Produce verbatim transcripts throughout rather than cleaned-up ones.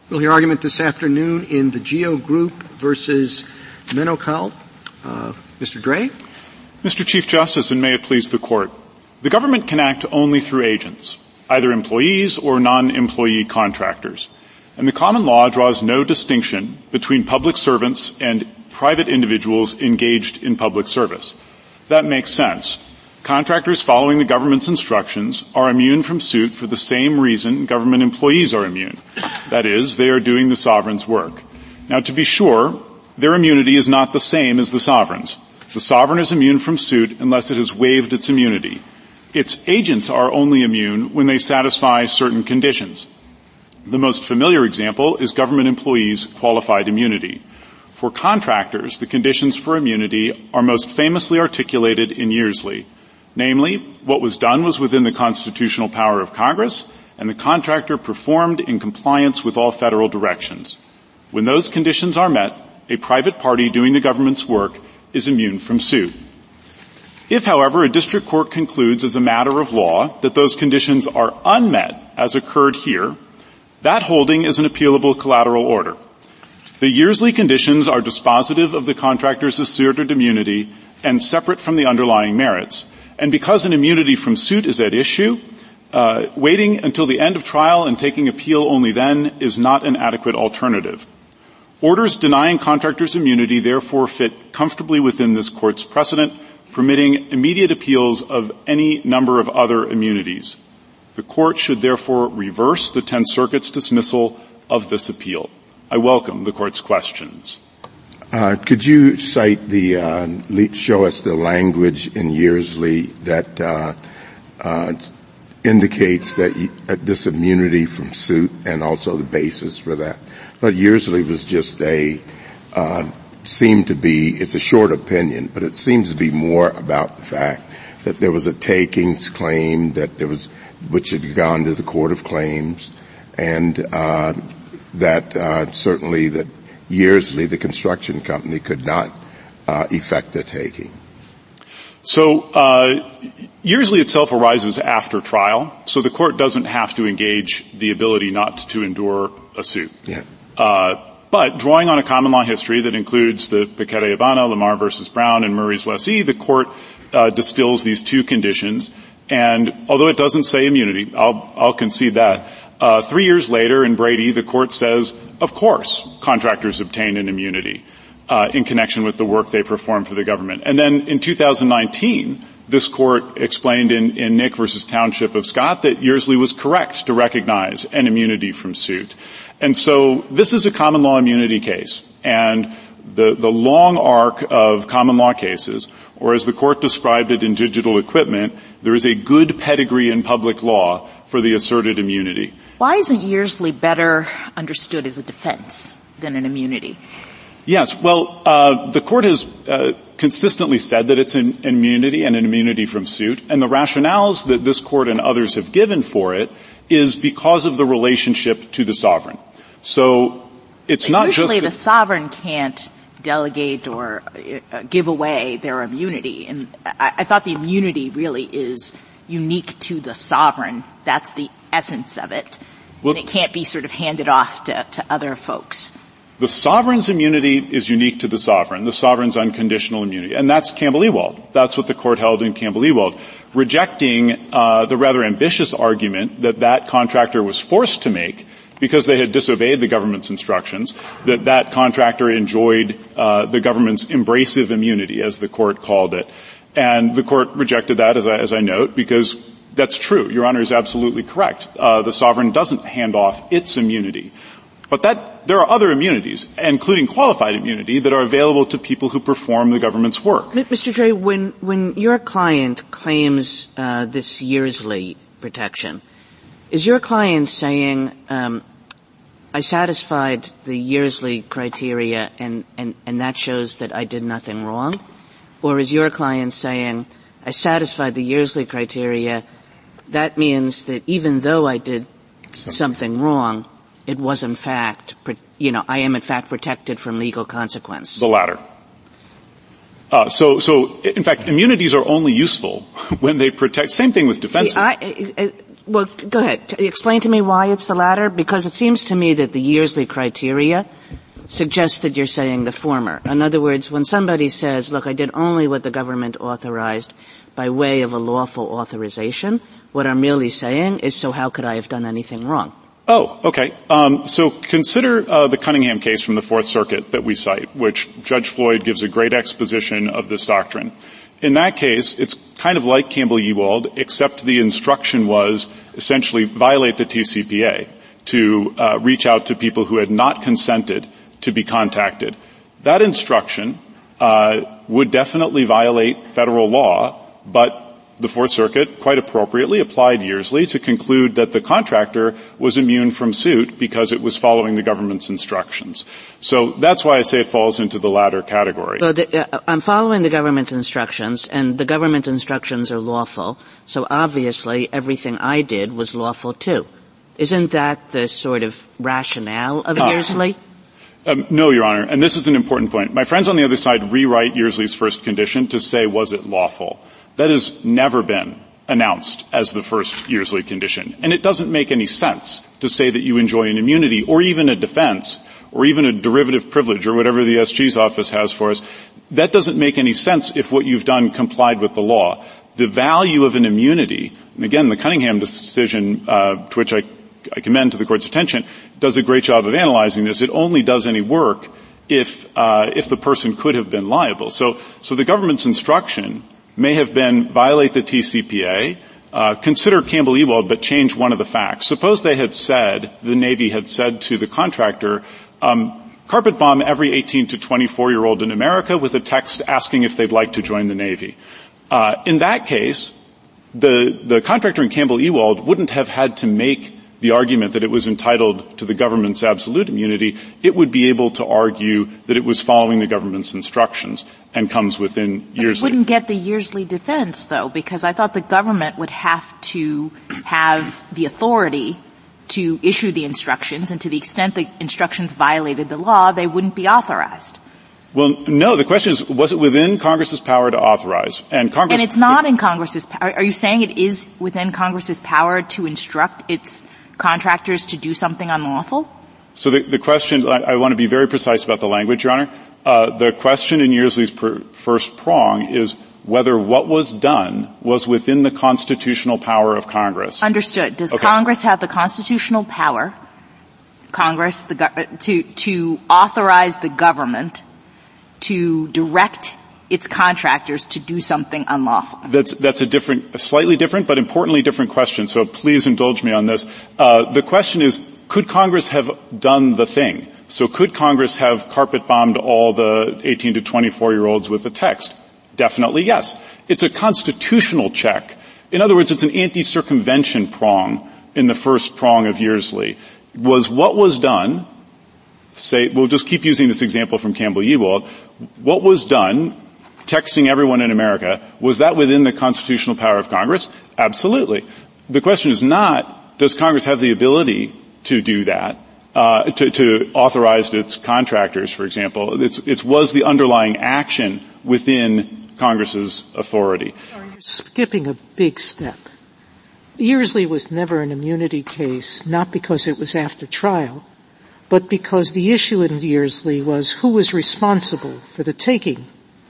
We'll hear argument this afternoon in the Geo Group versus Menocal. Uh, Mister Dray. Mister Chief Justice, and may it please the Court, the government can act only through agents, either employees or non-employee contractors. And the common law draws no distinction between public servants and private individuals engaged in public service. That makes sense. Contractors following the government's instructions are immune from suit for the same reason government employees are immune. That is, they are doing the sovereign's work. Now, to be sure, their immunity is not the same as the sovereign's. The sovereign is immune from suit unless it has waived its immunity. Its agents are only immune when they satisfy certain conditions. The most familiar example is government employees' qualified immunity. For contractors, the conditions for immunity are most famously articulated in Yearsley. Namely, what was done was within the constitutional power of Congress, and the contractor performed in compliance with all federal directions. When those conditions are met, a private party doing the government's work is immune from suit. If, however, a district court concludes as a matter of law that those conditions are unmet, as occurred here, that holding is an appealable collateral order. The Yearsley conditions are dispositive of the contractor's asserted immunity and separate from the underlying merits. And because an immunity from suit is at issue, uh, waiting until the end of trial and taking appeal only then is not an adequate alternative. Orders denying contractors immunity therefore fit comfortably within this Court's precedent, permitting immediate appeals of any number of other immunities. The Court should therefore reverse the Tenth Circuit's dismissal of this appeal. I welcome the Court's questions. Uh, could you cite the, uh, show us the language in Yearsley that, uh, uh, indicates that y- uh, this immunity from suit and also the basis for that? But Yearsley was just a, uh, seemed to be, it's a short opinion, but it seems to be more about the fact that there was a takings claim that there was, which had gone to the Court of Claims, and, uh, that, uh, certainly that Yearsley, the construction company, could not uh, effect a taking. So uh, Yearsley itself arises after trial, so the Court doesn't have to engage the ability not to endure a suit. Yeah. Uh, but drawing on a common law history that includes the Paquette-Habana, Lamar versus Brown, and Murray's lessee, the Court uh, distills these two conditions. And although it doesn't say immunity, I'll, I'll concede that. Uh, three years later in Brady, the Court says, of course, contractors obtain an immunity uh, in connection with the work they perform for the government. And then in two thousand nineteen, this Court explained in, in Nick versus Township of Scott that Yearsley was correct to recognize an immunity from suit. And so this is a common law immunity case. And the, the long arc of common law cases, or as the Court described it in Digital Equipment, there is a good pedigree in public law for the asserted immunity. Why isn't Yearsley better understood as a defense than an immunity? Yes, well, uh, the Court has uh, consistently said that it's an, an immunity and an immunity from suit, and the rationales that this Court and others have given for it is because of the relationship to the sovereign. So it's but not usually just... the sovereign can't delegate or uh, give away their immunity, and I, I thought the immunity really is unique to the sovereign. That's the essence of it. Well, and it can't be sort of handed off to, to other folks. The sovereign's immunity is unique to the sovereign, the sovereign's unconditional immunity. And that's Campbell-Ewald. That's what the Court held in Campbell-Ewald, rejecting uh, the rather ambitious argument that that contractor was forced to make because they had disobeyed the government's instructions, that that contractor enjoyed uh, the government's embracive immunity, as the Court called it. And the Court rejected that, as I, as I note, because that's true. Your Honor is absolutely correct. Uh, the sovereign doesn't hand off its immunity. But that, there are other immunities, including qualified immunity, that are available to people who perform the government's work. Mister Dray, when, when your client claims, uh, this Yearsley protection, is your client saying, um, I satisfied the Yearsley criteria and, and, and that shows that I did nothing wrong? Or is your client saying, I satisfied the Yearsley criteria, that means that even though I did something, something wrong, it was in fact, you know, I am in fact protected from legal consequence? The latter. Uh, so, so, in fact, immunities are only useful when they protect, same thing with defenses. See, I, Well, go ahead. Explain to me why it's the latter, because it seems to me that the Yearsley criteria suggests that you're saying the former. In other words, when somebody says, look, I did only what the government authorized by way of a lawful authorization, what I'm really saying is, so how could I have done anything wrong? Oh, okay. Um, so consider uh, the Cunningham case from the Fourth Circuit that we cite, which Judge Floyd gives a great exposition of this doctrine. In that case, it's kind of like Campbell-Ewald, except the instruction was essentially violate the T C P A to uh, reach out to people who had not consented to be contacted. That instruction uh, would definitely violate federal law, but the Fourth Circuit quite appropriately applied Yearsley to conclude that the contractor was immune from suit because it was following the government's instructions. So that's why I say it falls into the latter category. Well, the, uh, I'm following the government's instructions, and the government's instructions are lawful, so obviously everything I did was lawful too. Isn't that the sort of rationale of uh, Yearsley? Um, no, Your Honor, and this is an important point. My friends on the other side rewrite Yearsley's first condition to say, was it lawful? That has never been announced as the first Yearsley condition. And it doesn't make any sense to say that you enjoy an immunity or even a defense or even a derivative privilege or whatever the S G's office has for us. That doesn't make any sense if what you've done complied with the law. The value of an immunity, and again, the Cunningham decision, uh, to which I, I commend to the Court's attention, does a great job of analyzing this. It only does any work if, uh, if the person could have been liable. So, so the government's instruction may have been violate the T C P A, uh, consider Campbell-Ewald, but change one of the facts. Suppose they had said, the Navy had said to the contractor, um, carpet bomb every eighteen to twenty-four-year-old in America with a text asking if they'd like to join the Navy. Uh, in that case, the, the contractor in Campbell-Ewald wouldn't have had to make the argument that it was entitled to the government's absolute immunity. It would be able to argue that it was following the government's instructions and comes within Yearsley. It wouldn't get the Yearsley defense, though, because I thought the government would have to have the authority to issue the instructions, and to the extent the instructions violated the law, they wouldn't be authorized. Well, no, the question is, was it within Congress's power to authorize? And Congress. And it's not in Congress's power. Are you saying it is within Congress's power to instruct its contractors to do something unlawful? So the, the question, I, I want to be very precise about the language, Your Honor. Uh, the question in Yearsley's per, first prong is whether what was done was within the constitutional power of Congress. Understood. Does okay. Congress have the constitutional power, Congress, the, to, to authorize the government to direct its contractors to do something unlawful? That's, that's a different, a slightly different, but importantly different question, so please indulge me on this. Uh, the question is, could Congress have done the thing? So could Congress have carpet bombed all the eighteen to twenty-four-year-olds with the text? Definitely yes. It's a constitutional check. In other words, it's an anti-circumvention prong in the first prong of Yearsley. Was what was done, say, we'll just keep using this example from Campbell-Ewald, what was done, texting everyone in America, was that within the constitutional power of Congress? Absolutely. The question is not, does Congress have the ability to do that, uh, to, to authorize its contractors, for example? It's, it's was the underlying action within Congress's authority. You're skipping a big step. Yearsley was never an immunity case, not because it was after trial, but because the issue in Yearsley was who was responsible for the taking.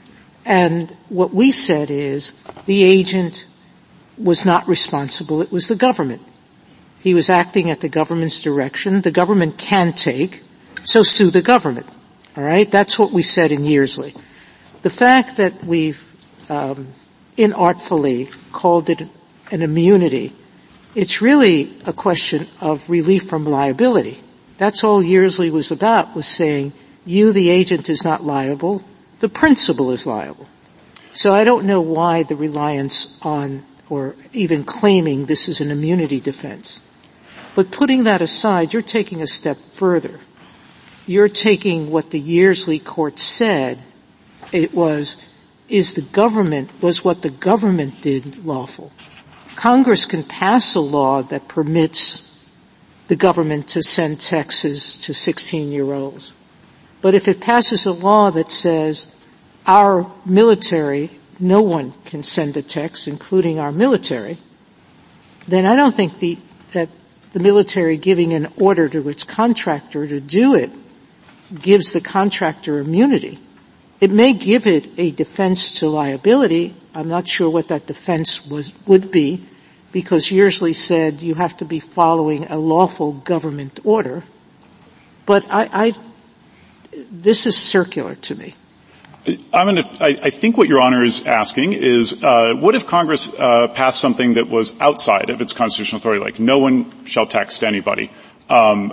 And what we said is the agent was not responsible, it was the government. He was acting at the government's direction. The government can take, so sue the government. All right? That's what we said in Yearsley. The fact that we've um, inartfully called it an immunity, it's really a question of relief from liability. That's all Yearsley was about, was saying, you, the agent, is not liable, the principal is liable. So I don't know why the reliance on, or even claiming this is an immunity defense. But putting that aside, you're taking a step further. You're taking what the Yearsley court said, it was, is the government, was what the government did lawful. Congress can pass a law that permits the government to send texts to sixteen-year-olds. But if it passes a law that says our military, no one can send a text, including our military, then I don't think the, that the military giving an order to its contractor to do it gives the contractor immunity. It may give it a defense to liability. I'm not sure what that defense was, would be, because Yearsley said you have to be following a lawful government order. But I, I this is circular to me. I'm gonna, I, I think what Your Honor is asking is, uh, what if Congress uh, passed something that was outside of its constitutional authority, like no one shall text anybody? Um,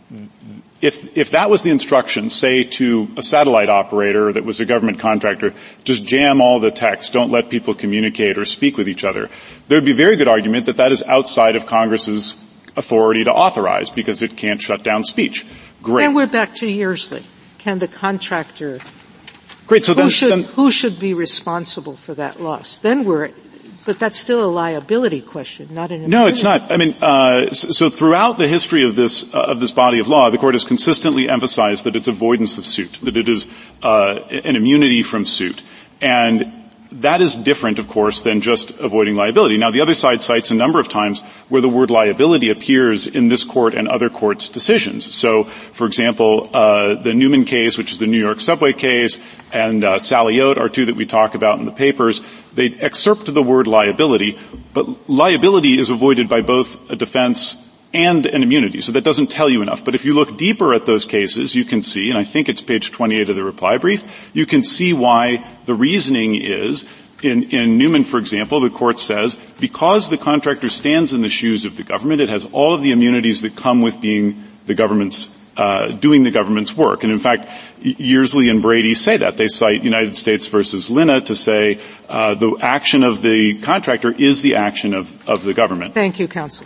if if that was the instruction, say to a satellite operator that was a government contractor, just jam all the text, don't let people communicate or speak with each other, there would be a very good argument that that is outside of Congress's authority to authorize because it can't shut down speech. Great. And we're back to Yearsley. Can the contractor Great. So then, who should, then, who should be responsible for that loss? Then we're, but that's still a liability question, not an. No, it's not. I mean, uh, so, so throughout the history of this uh, of this body of law, the court has consistently emphasized that it's avoidance of suit, that it is uh, an immunity from suit, and that is different, of course, than just avoiding liability. Now, the other side cites a number of times where the word liability appears in this court and other courts' decisions. So, for example, uh, the Newman case, which is the New York subway case, and uh, Sally Oat are two that we talk about in the papers. They excerpt the word liability, but liability is avoided by both a defense and an immunity. So that doesn't tell you enough. But if you look deeper at those cases, you can see, and I think it's page twenty-eight of the reply brief, you can see why the reasoning is, in, in Newman, for example, the court says, because the contractor stands in the shoes of the government, it has all of the immunities that come with being the government's, uh, doing the government's work. And in fact, Yearsley and Brady say that. They cite United States versus Lina to say, uh, the action of the contractor is the action of, of the government. Thank you, counsel.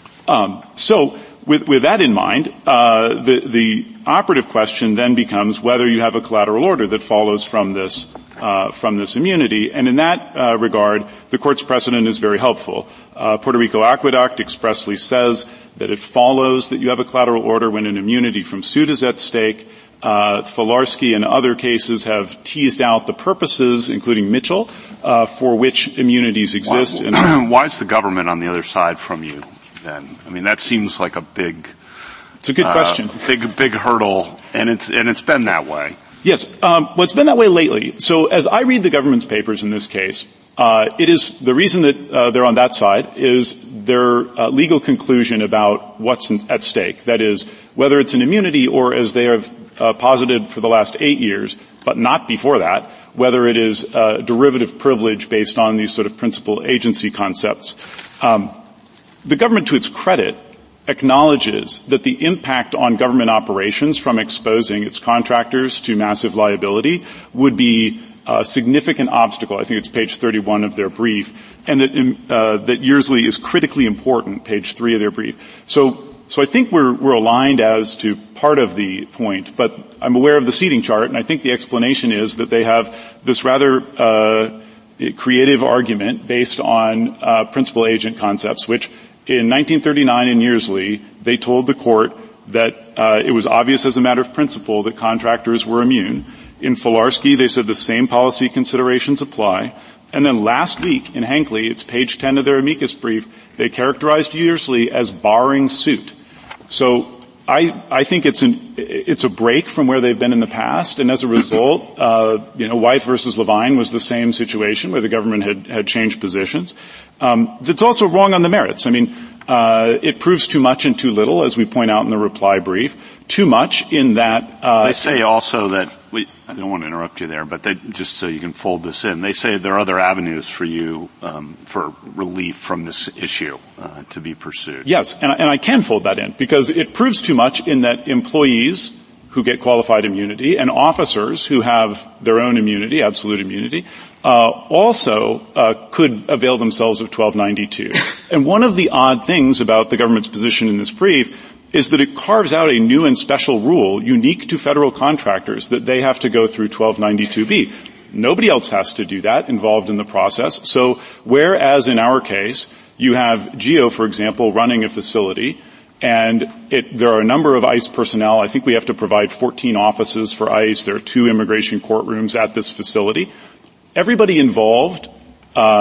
Um, so, with, with that in mind, uh, the, the operative question then becomes whether you have a collateral order that follows from this, uh, from this immunity. And in that uh, regard, the court's precedent is very helpful. Uh, Puerto Rico Aqueduct expressly says that it follows that you have a collateral order when an immunity from suit is at stake. Uh, Filarski and other cases have teased out the purposes, including Mitchell, uh, for which immunities exist. Why, and why is the government on the other side from you? Then, I mean, that seems like a big, it's a good uh, question, big, big hurdle, and it's and it's been that way. Yes, um, well, it's been that way lately. So, as I read the government's papers in this case, uh, it is the reason that uh, they're on that side is their uh, legal conclusion about what's in, at stake. That is, whether it's an immunity or, as they have uh, posited for the last eight years, but not before that, whether it is a derivative privilege based on these sort of principal agency concepts. Um, The government, to its credit, acknowledges that the impact on government operations from exposing its contractors to massive liability would be a significant obstacle. I think it's page thirty-one of their brief, and that uh, that Yearsley is critically important, page three of their brief. So, so I think we're we're aligned as to part of the point, but I'm aware of the seating chart, and I think the explanation is that they have this rather uh creative argument based on uh principal agent concepts, which in nineteen thirty-nine in Yearsley, they told the court that uh it was obvious as a matter of principle that contractors were immune. In Filarski, they said the same policy considerations apply. And then last week in Hinckley, it's page ten of their amicus brief, they characterized Yearsley as barring suit. So I, I think it's an, it's a break from where they've been in the past, and as a result, uh, you know, Wythe versus Levine was the same situation where the government had, had changed positions. Um, it's also wrong on the merits. I mean, uh, it proves too much and too little, as we point out in the reply brief. Too much in that, uh. They say also that, we, I don't want to interrupt you there, but they, just so you can fold this in, they say there are other avenues for you, um, for relief from this issue, uh, to be pursued. Yes, and, and I can fold that in, because it proves too much in that employees who get qualified immunity and officers who have their own immunity, absolute immunity, uh, also, uh, could avail themselves of twelve ninety-two. And one of the odd things about the government's position in this brief is that it carves out a new and special rule unique to federal contractors that they have to go through twelve ninety-two B. Nobody else has to do that involved in the process. So whereas in our case, you have GEO, for example, running a facility, and it, there are a number of ICE personnel. I think we have to provide fourteen offices for ICE. There are two immigration courtrooms at this facility. Everybody involved uh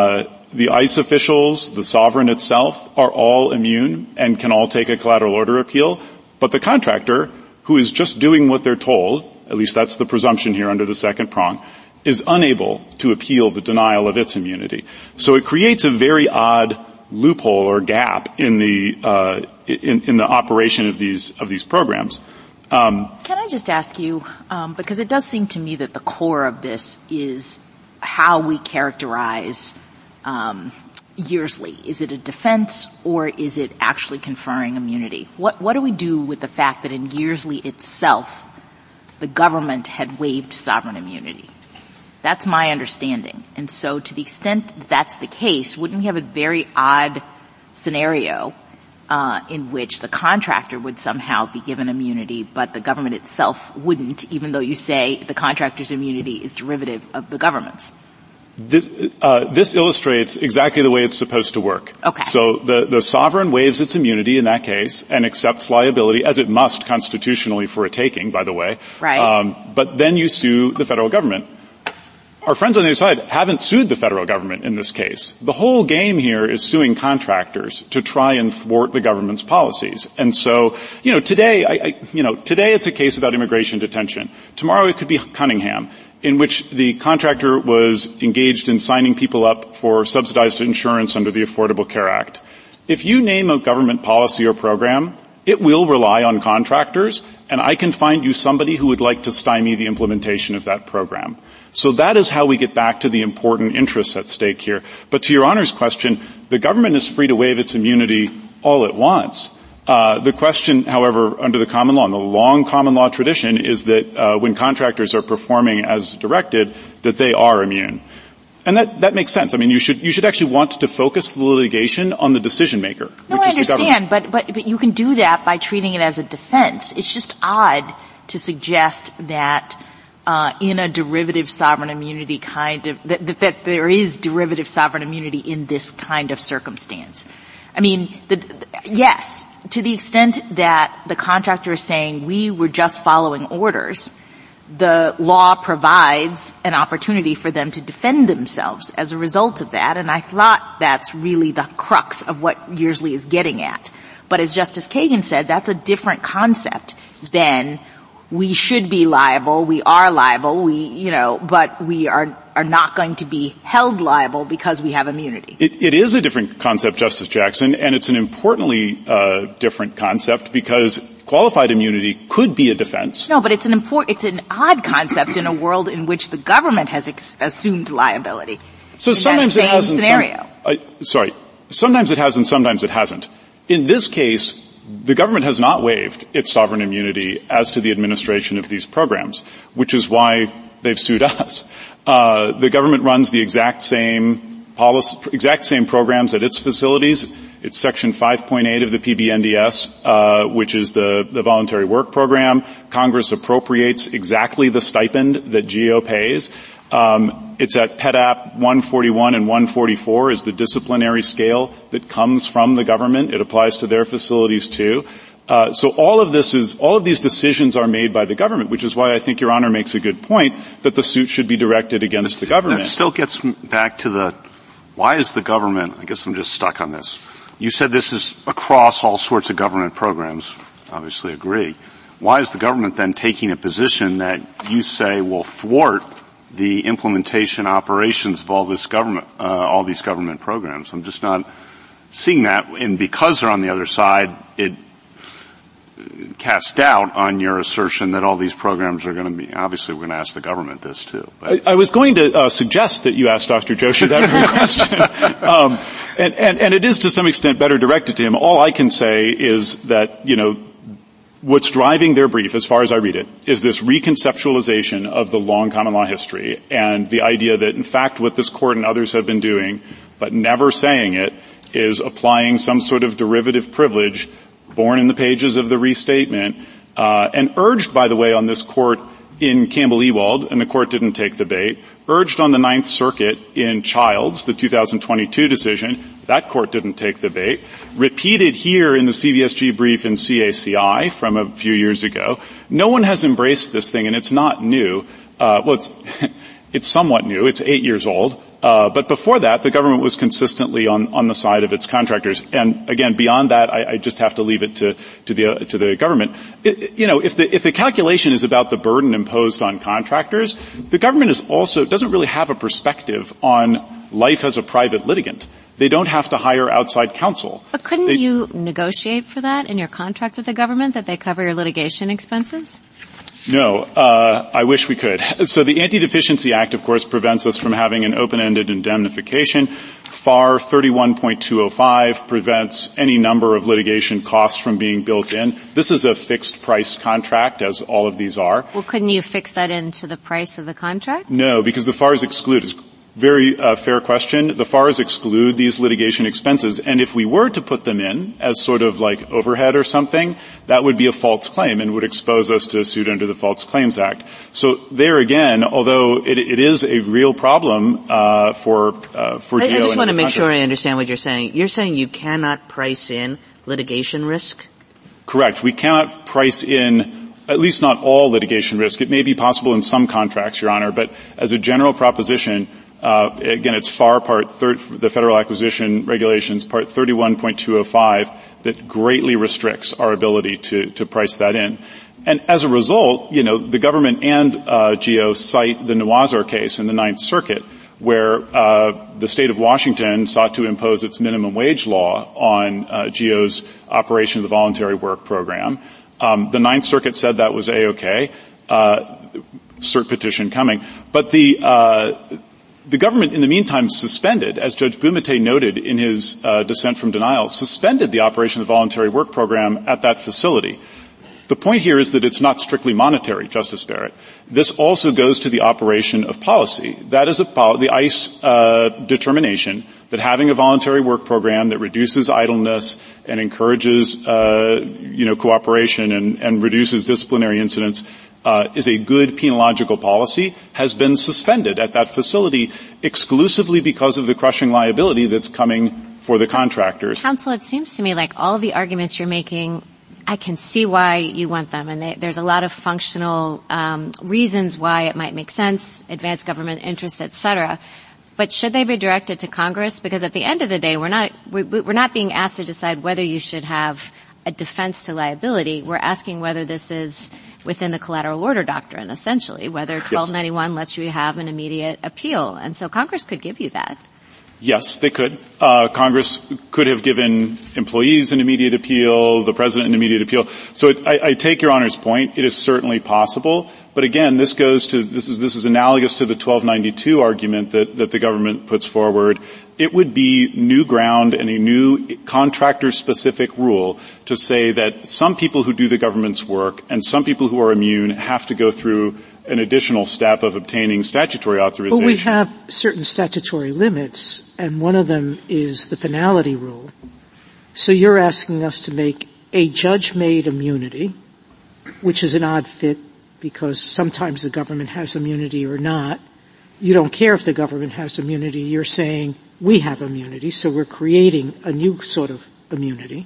the ICE officials, the sovereign itself, are all immune and can all take a collateral order appeal. But the contractor, who is just doing what they're told, at least that's the presumption here under the second prong, is unable to appeal the denial of its immunity. So it creates a very odd loophole or gap in the uh, in, in the operation of these of these programs. Um, Can I just ask you, um, because it does seem to me that the core of this is how we characterize um, Yearsley. Is it a defense or is it actually conferring immunity? What what do we do with the fact that in Yearsley itself, the government had waived sovereign immunity? That's my understanding. And so to the extent that's the case, wouldn't we have a very odd scenario uh in which the contractor would somehow be given immunity, but the government itself wouldn't, even though you say the contractor's immunity is derivative of the government's? This, uh, this illustrates exactly the way it's supposed to work. Okay. So the, the sovereign waives its immunity in that case and accepts liability, as it must constitutionally for a taking, by the way. Right. Um, but then you sue the federal government. Our friends on the other side haven't sued the federal government in this case. The whole game here is suing contractors to try and thwart the government's policies. And so, you know, today, I, I, you know, today it's a case about immigration detention. Tomorrow it could be Cunningham, in which the contractor was engaged in signing people up for subsidized insurance under the Affordable Care Act. If you name a government policy or program, it will rely on contractors, and I can find you somebody who would like to stymie the implementation of that program. So that is how we get back to the important interests at stake here. But to Your Honor's question, the government is free to waive its immunity all it wants. Uh, the question, however, under the common law, and the long common law tradition, is that uh, when contractors are performing as directed, that they are immune. And that, that makes sense. I mean, you should, you should actually want to focus the litigation on the decision maker. No, I understand, but, but, but you can do that by treating it as a defense. It's just odd to suggest that, uh, in a derivative sovereign immunity kind of, that, that, that there is derivative sovereign immunity in this kind of circumstance. I mean, the, the, yes, to the extent that the contractor is saying we were just following orders, the law provides an opportunity for them to defend themselves as a result of that, and I thought that's really the crux of what Yearsley is getting at. But as Justice Kagan said, that's a different concept than we should be liable, we are liable, we, you know, but we are are not going to be held liable because we have immunity. It, it is a different concept, Justice Jackson, and it's an importantly uh, different concept because qualified immunity could be a defense. No, but it's an important, it's an odd concept in a world in which the government has ex- assumed liability. So sometimes it has and scenario. Some, uh, sorry, sometimes it has and sometimes it hasn't. In this case, the government has not waived its sovereign immunity as to the administration of these programs, which is why they've sued us. Uh, the government runs the exact same policy, exact same programs at its facilities. It's Section five point eight of the P B N D S, uh, which is the, the voluntary work program. Congress appropriates exactly the stipend that G O pays. Um, it's at P E D A P one forty-one and one forty-four is the disciplinary scale that comes from the government. It applies to their facilities too. Uh, so all of this is, all of these decisions are made by the government, which is why I think Your Honor makes a good point that the suit should be directed against the government. That still gets back to the, why is the government, I guess I'm just stuck on this. You said this is across all sorts of government programs. Obviously agree. Why is the government then taking a position that you say will thwart the implementation operations of all this government, uh, all these government programs? I'm just not seeing that. And because they're on the other side, it casts doubt on your assertion that all these programs are going to be, obviously we're going to ask the government this too. But. I, I was going to uh, suggest that you ask Doctor Joshi that very question. Um, and, and, and it is to some extent better directed to him. All I can say is that, you know, what's driving their brief, as far as I read it, is this reconceptualization of the long common law history and the idea that, in fact, what this court and others have been doing, but never saying it, is applying some sort of derivative privilege born in the pages of the restatement, uh, and urged, by the way, on this court in Campbell-Ewald, and the court didn't take the bait, urged on the Ninth Circuit in Childs, the two thousand twenty-two decision, that court didn't take the bait, repeated here in the C V S G brief in C A C I from a few years ago. No one has embraced this thing, and it's not new. Uh, well, it's, it's somewhat new. It's eight years old. Uh, but before that, the government was consistently on, on the side of its contractors. And again, beyond that, I, I just have to leave it to, to the, uh, to the government. It, you know, if the, if the calculation is about the burden imposed on contractors, the government is also, doesn't really have a perspective on life as a private litigant. They don't have to hire outside counsel. But couldn't they, you negotiate for that in your contract with the government, that they cover your litigation expenses? No, uh, I wish we could. So the Anti-Deficiency Act, of course, prevents us from having an open-ended indemnification. F A R thirty-one point two oh five prevents any number of litigation costs from being built in. This is a fixed price contract, as all of these are. Well, couldn't you fix that into the price of the contract? No, because the F A Rs exclude. Very uh, fair question. The F A Rs exclude these litigation expenses, and if we were to put them in as sort of like overhead or something, that would be a false claim and would expose us to a suit under the False Claims Act. So there again, although it, it is a real problem uh, for uh, for I, G O. I just want to make contract. sure I understand what you're saying. You're saying you cannot price in litigation risk? Correct. We cannot price in, at least not all litigation risk. It may be possible in some contracts, Your Honor, but as a general proposition, Uh, again, it's F A R Part thir- the Federal Acquisition Regulations, Part thirty-one point two oh five, that greatly restricts our ability to, to price that in. And as a result, you know, the government and uh, G O cite the Noazar case in the Ninth Circuit, where uh, the state of Washington sought to impose its minimum wage law on uh, G O's operation of the voluntary work program. Um, the Ninth Circuit said that was A-OK. Uh, cert petition coming. But the uh The government, in the meantime, suspended, as Judge Bumate noted in his uh, dissent from denial, suspended the operation of the voluntary work program at that facility. The point here is that it's not strictly monetary, Justice Barrett. This also goes to the operation of policy. That is a pol- the ICE uh, determination that having a voluntary work program that reduces idleness and encourages, uh, you know, cooperation and, and reduces disciplinary incidents Uh, is a good penological policy, has been suspended at that facility exclusively because of the crushing liability that's coming for the contractors. Counsel, it seems to me like all of the arguments you're making, I can see why you want them, and they, there's a lot of functional um, reasons why it might make sense, advanced government interests, et cetera. But should they be directed to Congress? Because at the end of the day, we're not we're not being asked to decide whether you should have a defense to liability. We're asking whether this is within the collateral order doctrine, essentially, whether twelve ninety-one yes. lets you have an immediate appeal. And so Congress could give you that. Yes, they could. Uh, Congress could have given employees an immediate appeal, the President an immediate appeal. So it, I, I take Your Honor's point. It is certainly possible. But again, this goes to, this is, this is analogous to the twelve ninety-two argument that, that the government puts forward. It would be new ground and a new contractor-specific rule to say that some people who do the government's work and some people who are immune have to go through an additional step of obtaining statutory authorization. Well, we have certain statutory limits, and one of them is the finality rule. So you're asking us to make a judge-made immunity, which is an odd fit because sometimes the government has immunity or not. You don't care if the government has immunity. You're saying we have immunity, so we're creating a new sort of immunity.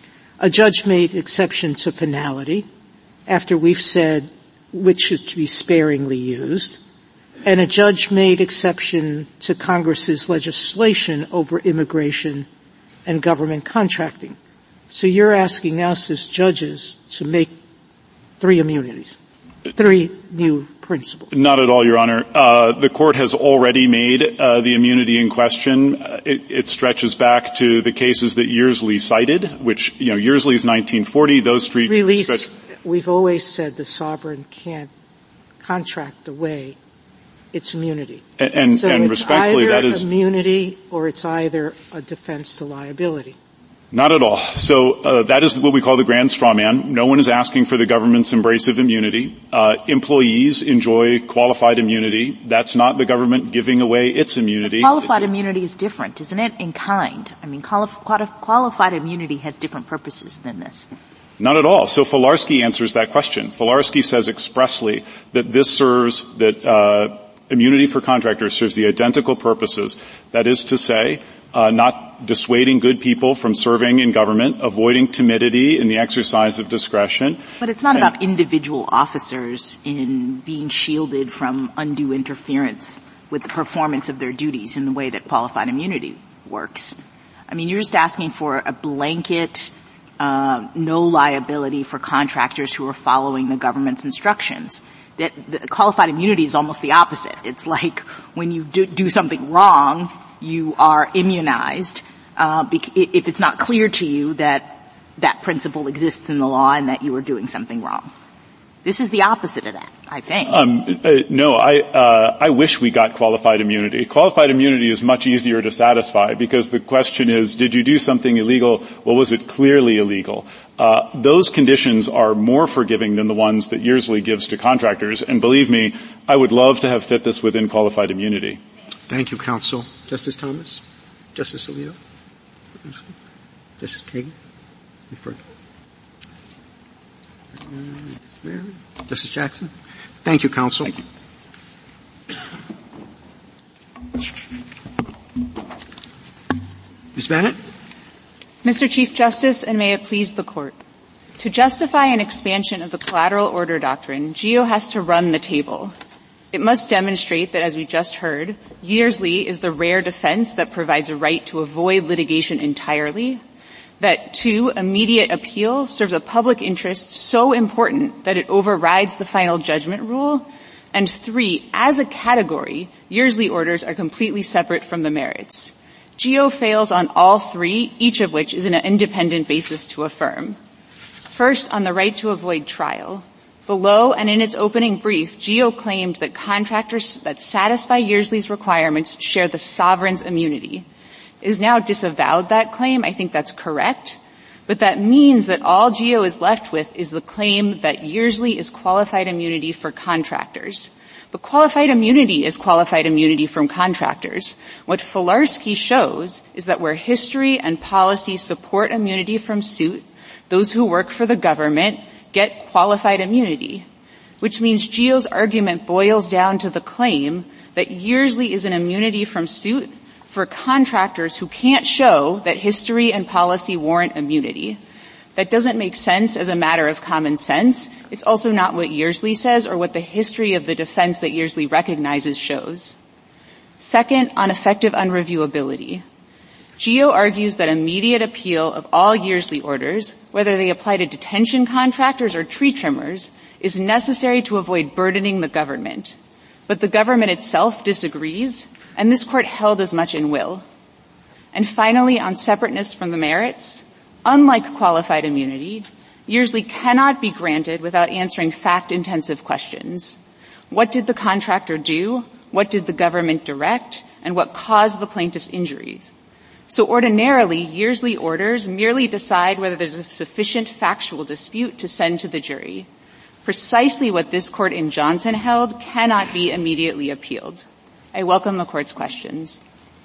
A judge-made exception to finality, after we've said which is to be sparingly used, and a judge-made exception to Congress's legislation over immigration and government contracting. So you're asking us as judges to make three immunities, three new principles. Not at all, Your Honor. Uh, the Court has already made uh, the immunity in question. Uh, it, it stretches back to the cases that Yearsley cited, which, you know, Yearsley's nineteen forty, those three... Release. Stretch- We've always said the sovereign can't contract away its immunity. And, and, so and it's respectfully, either that is immunity or it's either a defense to liability. Not at all. So uh, that is what we call the grand straw man. No one is asking for the government's embrace of immunity. Uh, employees enjoy qualified immunity. That's not the government giving away its immunity. But qualified it's, immunity is different, isn't it, in kind? I mean, quali- qualified immunity has different purposes than this. Not at all. So Filarski answers that question. Filarski says expressly that this serves, that uh immunity for contractors serves the identical purposes. That is to say, uh not dissuading good people from serving in government, avoiding timidity in the exercise of discretion. But it's not and, about individual officers in being shielded from undue interference with the performance of their duties in the way that qualified immunity works. I mean, you're just asking for a blanket, uh, no liability for contractors who are following the government's instructions. That the qualified immunity is almost the opposite. It's like when you do, do something wrong, you are immunized, uh, if it's not clear to you that that principle exists in the law and that you are doing something wrong. This is the opposite of that, I think. Um, uh, no, I, uh, I wish we got qualified immunity. Qualified immunity is much easier to satisfy because the question is, did you do something illegal? Well, was it clearly illegal? Uh, those conditions are more forgiving than the ones that Yearsley gives to contractors. And believe me, I would love to have fit this within qualified immunity. Thank you, counsel. Justice Thomas? Justice Alito? Justice Kagan? Justice Jackson? Thank you, counsel. Thank you. Miz Bennett? Mister Chief Justice, and may it please the Court. To justify an expansion of the collateral order doctrine, GEO has to run the table. It must demonstrate that, as we just heard, Yearsley is the rare defense that provides a right to avoid litigation entirely, that, two, immediate appeal serves a public interest so important that it overrides the final judgment rule, and three, as a category, Yearsley orders are completely separate from the merits. GEO fails on all three, each of which is an independent basis to affirm. First, on the right to avoid trial. Below and in its opening brief, GEO claimed that contractors that satisfy Yearsley's requirements share the sovereign's immunity. It has now disavowed that claim. I think that's correct. But that means that all GEO is left with is the claim that Yearsley is qualified immunity for contractors. But qualified immunity is qualified immunity from contractors. What Filarski shows is that where history and policy support immunity from suit, those who work for the government get qualified immunity, which means GEO's argument boils down to the claim that Yearsley is an immunity from suit for contractors who can't show that history and policy warrant immunity. That doesn't make sense as a matter of common sense. It's also not what Yearsley says or what the history of the defense that Yearsley recognizes shows. Second, on effective unreviewability. GEO argues that immediate appeal of all Yearsley orders, whether they apply to detention contractors or tree trimmers, is necessary to avoid burdening the government. But the government itself disagrees, and this Court held as much in Will. And finally, on separateness from the merits, unlike qualified immunity, Yearsley cannot be granted without answering fact-intensive questions. What did the contractor do? What did the government direct? And what caused the plaintiff's injuries? So ordinarily, Yearsley orders merely decide whether there's a sufficient factual dispute to send to the jury. Precisely what this Court in Johnson held cannot be immediately appealed. I welcome the Court's questions.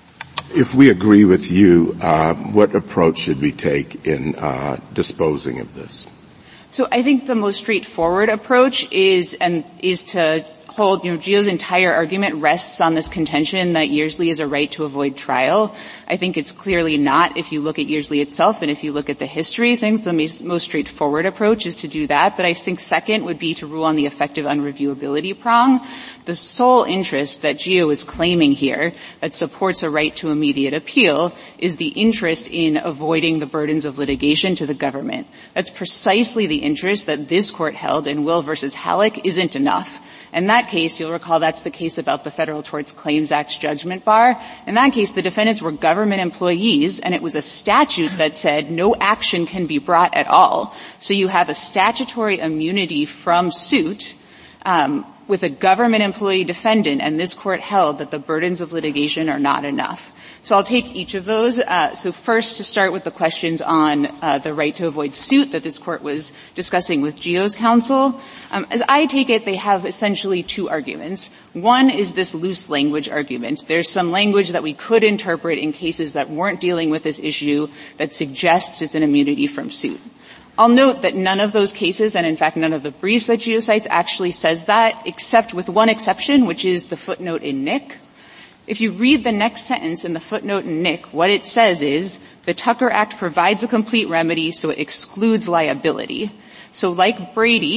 If we agree with you, uh, what approach should we take in uh, disposing of this? So I think the most straightforward approach is and is to hold, you know, GEO's entire argument rests on this contention that Yearsley is a right to avoid trial. I think it's clearly not if you look at Yearsley itself and if you look at the history. So I think the most, most straightforward approach is to do that. But I think second would be to rule on the effective unreviewability prong. The sole interest that GEO is claiming here that supports a right to immediate appeal is the interest in avoiding the burdens of litigation to the government. That's precisely the interest that this Court held in Will versus Halleck isn't enough. In that case, you'll recall that's the case about the Federal Tort Claims Act's judgment bar. In that case, the defendants were government employees, and it was a statute that said no action can be brought at all. So you have a statutory immunity from suit um, with a government employee defendant, and this Court held that the burdens of litigation are not enough. So I'll take each of those. Uh, so first, to start with the questions on uh, the right to avoid suit that this Court was discussing with GEO's counsel. Um, as I take it, they have essentially two arguments. One is this loose language argument. There's some language that we could interpret in cases that weren't dealing with this issue that suggests it's an immunity from suit. I'll note that none of those cases, and in fact none of the briefs that GEO cites, actually says that, except with one exception, which is the footnote in N I C. If you read the next sentence in the footnote in N I C, what it says is, the Tucker Act provides a complete remedy, so it excludes liability. So like Brady,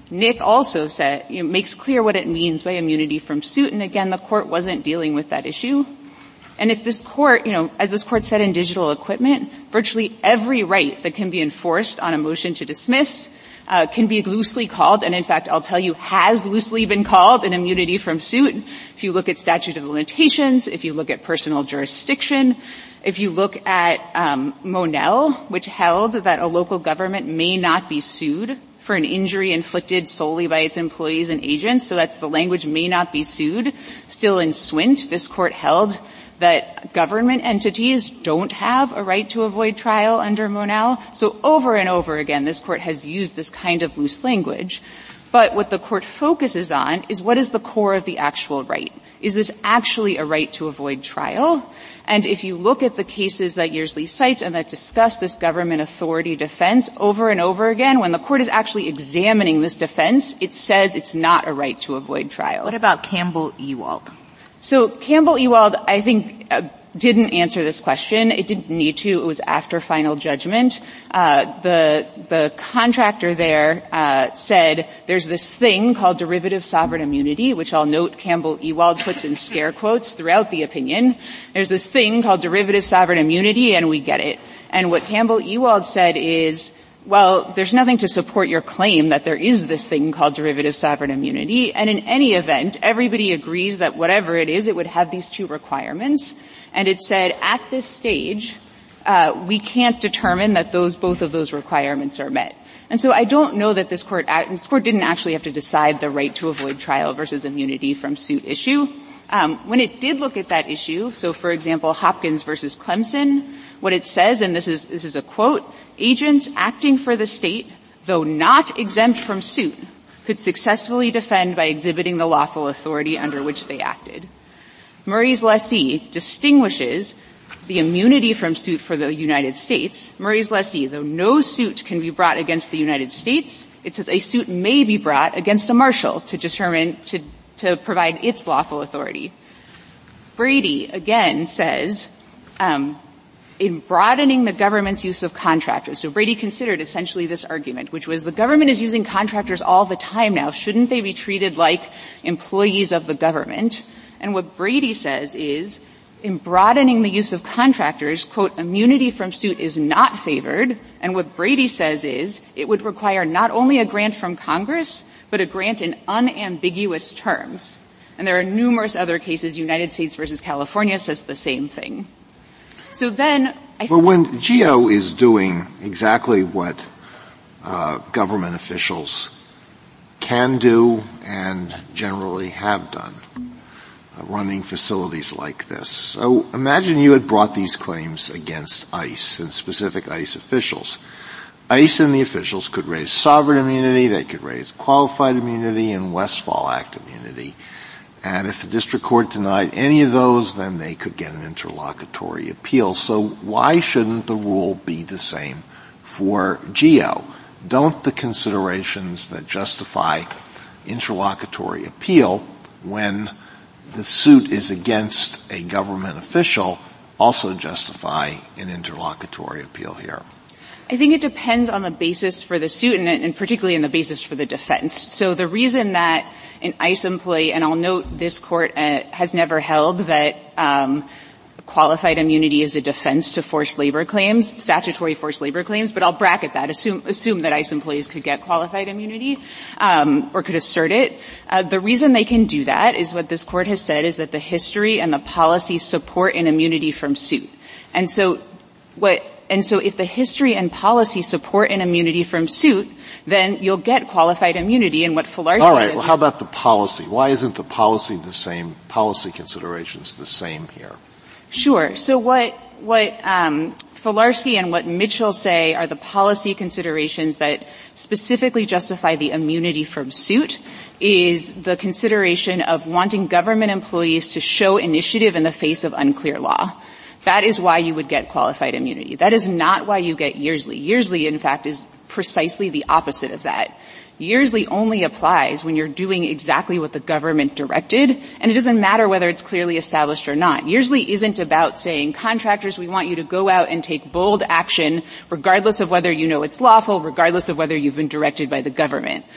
Nick also said, you know, makes clear what it means by immunity from suit, and again, the court wasn't dealing with that issue. And if this court, you know, as this court said in digital equipment, virtually every right that can be enforced on a motion to dismiss uh, can be loosely called, and in fact, I'll tell you, has loosely been called an immunity from suit. If you look at statute of limitations, if you look at personal jurisdiction, if you look at um, Monell, which held that a local government may not be sued for an injury inflicted solely by its employees and agents, so that's the language may not be sued. Still in Swint, this court held that government entities don't have a right to avoid trial under Monell. So over and over again, this court has used this kind of loose language. But what the court focuses on is what is the core of the actual right? Is this actually a right to avoid trial? And if you look at the cases that Yearsley cites and that discuss this government authority defense over and over again, when the court is actually examining this defense, it says it's not a right to avoid trial. What about Campbell-Ewald? So Campbell-Ewald, I think, uh, didn't answer this question. It didn't need to. It was after final judgment. Uh, the, the contractor there, uh, said there's this thing called derivative sovereign immunity, which I'll note Campbell-Ewald puts in scare quotes throughout the opinion. There's this thing called derivative sovereign immunity, and we get it. And what Campbell-Ewald said is, well, there's nothing to support your claim that there is this thing called derivative sovereign immunity, and in any event, everybody agrees that whatever it is, it would have these two requirements. And it said, at this stage, uh, we can't determine that those, both of those requirements are met. And so I don't know that this court, this court didn't actually have to decide the right to avoid trial versus immunity from suit issue. Um, when it did look at that issue, so for example, Hopkins versus Clemson, what it says, and this is, this is a quote, agents acting for the state, though not exempt from suit, could successfully defend by exhibiting the lawful authority under which they acted. Murray's lessee distinguishes the immunity from suit for the United States. Murray's lessee, though no suit can be brought against the United States, it says a suit may be brought against a marshal to determine, to, to provide its lawful authority. Brady, again, says, um, in broadening the government's use of contractors, so Brady considered essentially this argument, which was the government is using contractors all the time now. Shouldn't they be treated like employees of the government? And what Brady says is, in broadening the use of contractors, quote, immunity from suit is not favored. And what Brady says is, it would require not only a grant from Congress, but a grant in unambiguous terms. And there are numerous other cases. United States versus California says the same thing. So then, I well, when GEO is doing exactly what uh, government officials can do and generally have done, uh, running facilities like this. So imagine you had brought these claims against ICE and specific ICE officials. ICE and the officials could raise sovereign immunity, they could raise qualified immunity and Westfall Act immunity. And if the district court denied any of those, then they could get an interlocutory appeal. So why shouldn't the rule be the same for GEO? Don't the considerations that justify interlocutory appeal when the suit is against a government official also justify an interlocutory appeal here? I think it depends on the basis for the suit and, and particularly in the basis for the defense. So the reason that an ICE employee, and I'll note this court uh, has never held that um, qualified immunity is a defense to forced labor claims, statutory forced labor claims, but I'll bracket that, assume, assume that ICE employees could get qualified immunity um, or could assert it. Uh, the reason they can do that is what this court has said is that the history and the policy support an immunity from suit. And so what And so if the history and policy support an immunity from suit, then you'll get qualified immunity. And what Filarski All right. Well, how about the policy? Why isn't the policy the same, policy considerations the same here? Sure. So what, what, um, Filarski and what Mitchell say are the policy considerations that specifically justify the immunity from suit is the consideration of wanting government employees to show initiative in the face of unclear law. That is why you would get qualified immunity. That is not why you get Yearsley. Yearsley, in fact, is precisely the opposite of that. Yearsley only applies when you're doing exactly what the government directed, and it doesn't matter whether it's clearly established or not. Yearsley isn't about saying, contractors, we want you to go out and take bold action regardless of whether you know it's lawful, regardless of whether you've been directed by the government.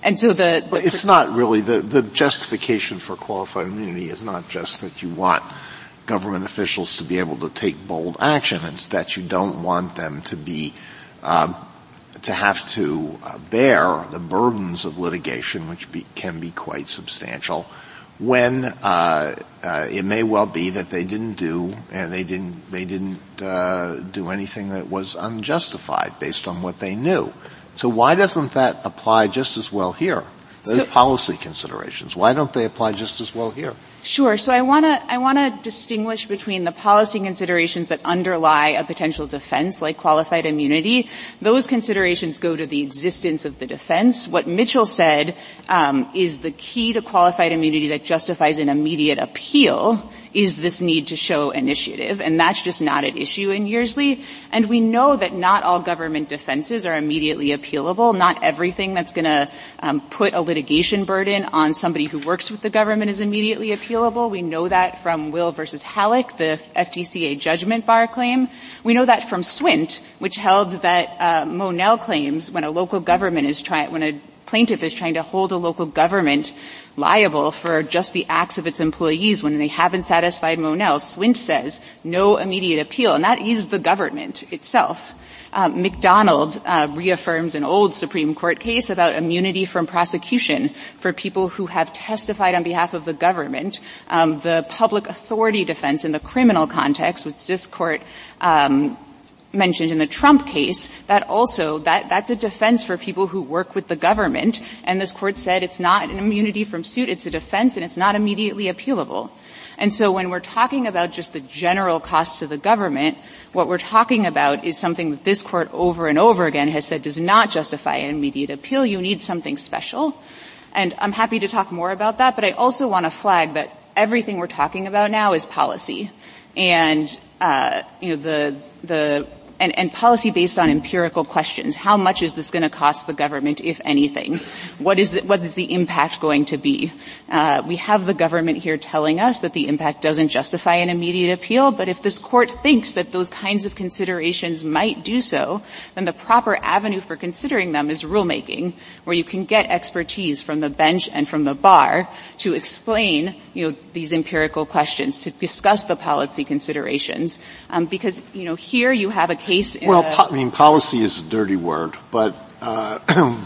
And so the, the well, it's not really the, the justification for qualified immunity is not just that you want government officials to be able to take bold action. It's that you don't want them to be uh, to have to uh, bear the burdens of litigation, which be, can be quite substantial, when uh, uh, it may well be that they didn't do and they didn't they didn't uh, do anything that was unjustified based on what they knew. So why doesn't that apply just as well here? Those so, policy considerations. Why don't they apply just as well here? Sure. So I want to I want to distinguish between the policy considerations that underlie a potential defense, like qualified immunity. Those considerations go to the existence of the defense. What Mitchell said um, is the key to qualified immunity that justifies an immediate appeal is this need to show initiative, and that's just not at issue in Yearsley. And we know that not all government defenses are immediately appealable. Not everything that's going to um, put a litigation burden on somebody who works with the government is immediately appealable. We know that from Will versus Halleck, the F T C A judgment bar claim. We know that from Swint, which held that uh, Monell claims when a local government is trying, when a plaintiff is trying to hold a local government liable for just the acts of its employees when they haven't satisfied Monell, Swint says no immediate appeal, and that is the government itself. Um, McDonald uh, reaffirms an old Supreme Court case about immunity from prosecution for people who have testified on behalf of the government. Um, the public authority defense in the criminal context, which this court um, mentioned in the Trump case, that also, that, that's a defense for people who work with the government, and this court said it's not an immunity from suit, it's a defense, and it's not immediately appealable. And so when we're talking about just the general cost to the government, what we're talking about is something that this court over and over again has said does not justify an immediate appeal. You need something special. And I'm happy to talk more about that, but I also want to flag that everything we're talking about now is policy. And, uh, you know, the, the, And, and policy based on empirical questions. How much is this going to cost the government, if anything? What is the, what is the impact going to be? Uh, we have the government here telling us that the impact doesn't justify an immediate appeal, but if this court thinks that those kinds of considerations might do so, then the proper avenue for considering them is rulemaking, where you can get expertise from the bench and from the bar to explain, you know, these empirical questions, to discuss the policy considerations. Um, because, you know, here you have a case. Well, po- I mean, policy is a dirty word, but uh,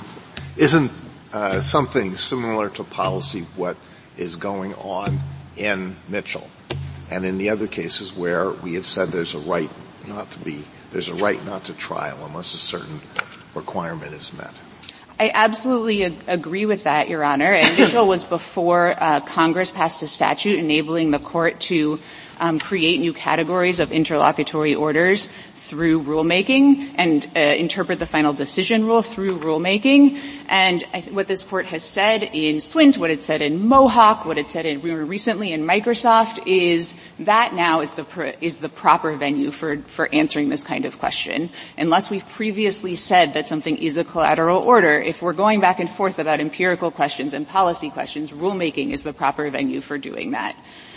isn't uh, something similar to policy what is going on in Mitchell and in the other cases where we have said there's a right not to be, there's a right not to trial unless a certain requirement is met? I absolutely ag- agree with that, Your Honor. And Mitchell was before uh, Congress passed a statute enabling the court to um, create new categories of interlocutory orders through rulemaking and uh, interpret the final decision rule through rulemaking. And I, what this court has said in Swint, what it said in Mohawk, what it said in, recently in Microsoft is that now is the pr- is the proper venue for for answering this kind of question. Unless we've previously said that something is a collateral order, if we're going back and forth about empirical questions and policy questions, rulemaking is the proper venue for doing that.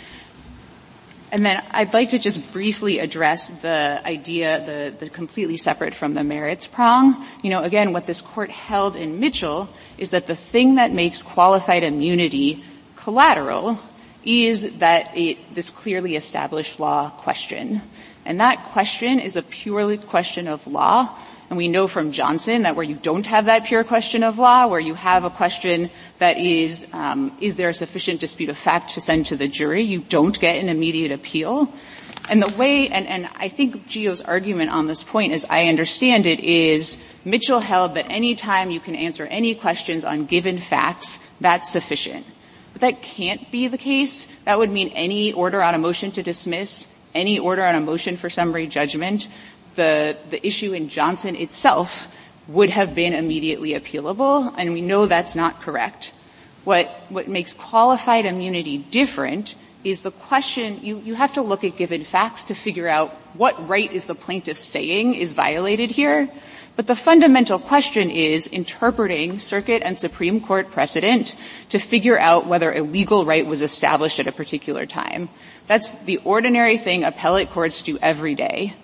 And then I'd like to just briefly address the idea, the, the completely separate from the merits prong. You know, again, what this court held in Mitchell is that the thing that makes qualified immunity collateral is that it, this clearly established law question. And that question is a purely question of law. And we know from Johnson that where you don't have that pure question of law, where you have a question that is, um, is there a sufficient dispute of fact to send to the jury, you don't get an immediate appeal. And the way, and, and I think Gio's argument on this point, as I understand it, is Mitchell held that any time you can answer any questions on given facts, that's sufficient. But that can't be the case. That would mean any order on a motion to dismiss, any order on a motion for summary judgment, the, the issue in Johnson itself would have been immediately appealable, and we know that's not correct. What, what makes qualified immunity different is the question, you, you have to look at given facts to figure out what right is the plaintiff saying is violated here. But the fundamental question is interpreting circuit and Supreme Court precedent to figure out whether a legal right was established at a particular time. That's the ordinary thing appellate courts do every day.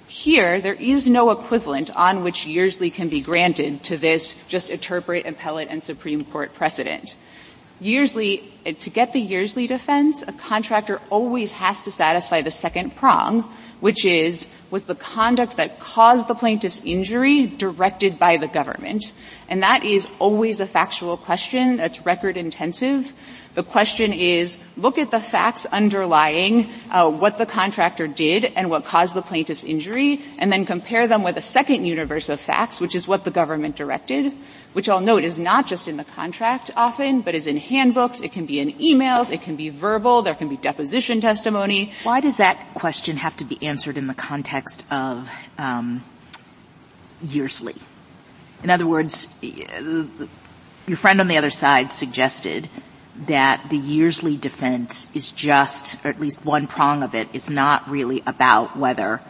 Here, there is no equivalent on which Yearsley can be granted to this just interpret appellate and Supreme Court precedent. Yearsley, to get the Yearsley defense, a contractor always has to satisfy the second prong, which is, was the conduct that caused the plaintiff's injury directed by the government? And that is always a factual question that's record intensive. The question is, look at the facts underlying uh, what the contractor did and what caused the plaintiff's injury, and then compare them with a second universe of facts, which is what the government directed, which I'll note is not just in the contract often, but is in handbooks. It can be in emails. It can be verbal. There can be deposition testimony. Why does that question have to be answered in the context of um, Yearsley? In other words, your friend on the other side suggested that the Yearsley defense is just, or at least one prong of it, is not really about whether